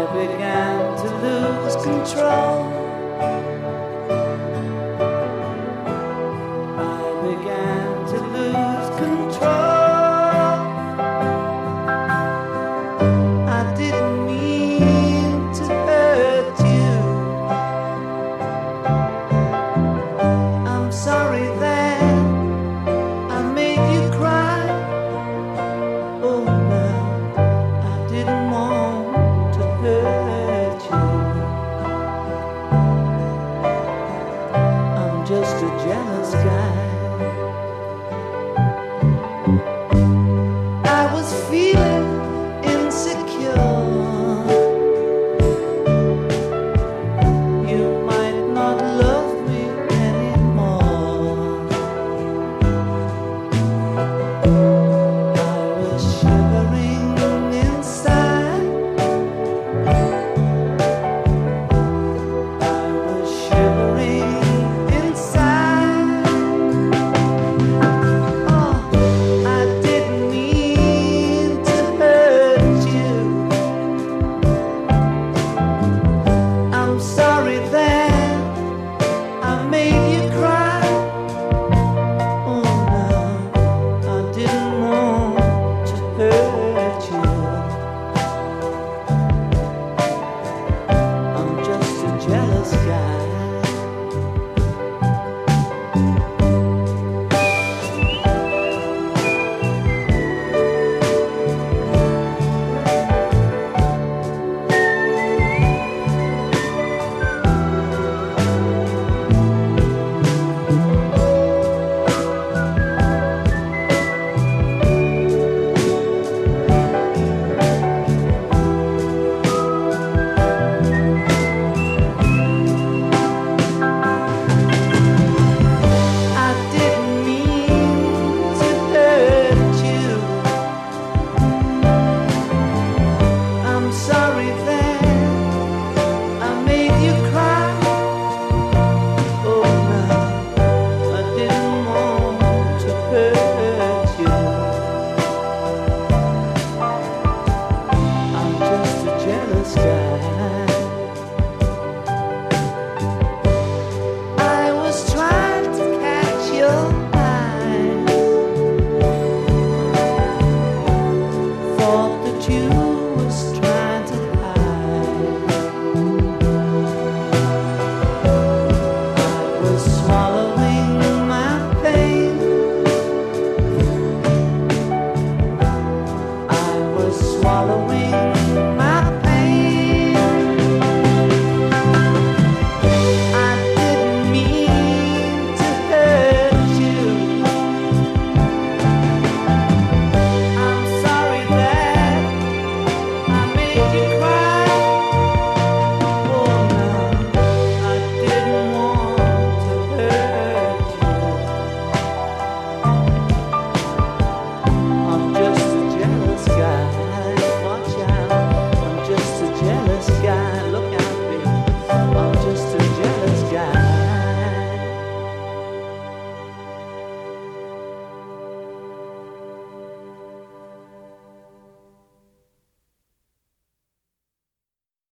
began to lose control. I began to lose control. I didn't mean to hurt you. I'm sorry that I made you cry. Oh no, I didn't want to hurt you. I'm just a jealous guy. I was feeling insecure. You might not love me anymore. I was shivering inside. I was shivering inside. Oh, I didn't mean to hurt you. I'm sorry that I made you cry. Oh no, I didn't want to hurt you. I'm just a jealous guy. I didn't mean to hurt you. I'm sorry that I made you cry. Oh no, I didn't want to hurt you. I'm just a jealous guy.